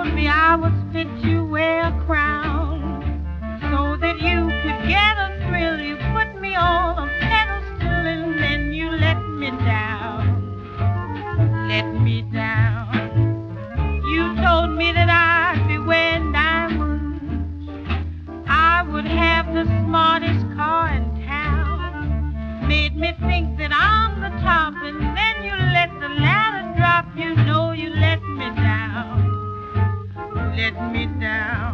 told me I was fit to wear a crown so that you could get a thrill. You put me on a pedestal and then you let me down. Let me down. You told me that I'd be wearing diamonds. I would have the smartest car in town. Made me think that I'm the top, and then you let the ladder drop. You know you let me down. Let me down.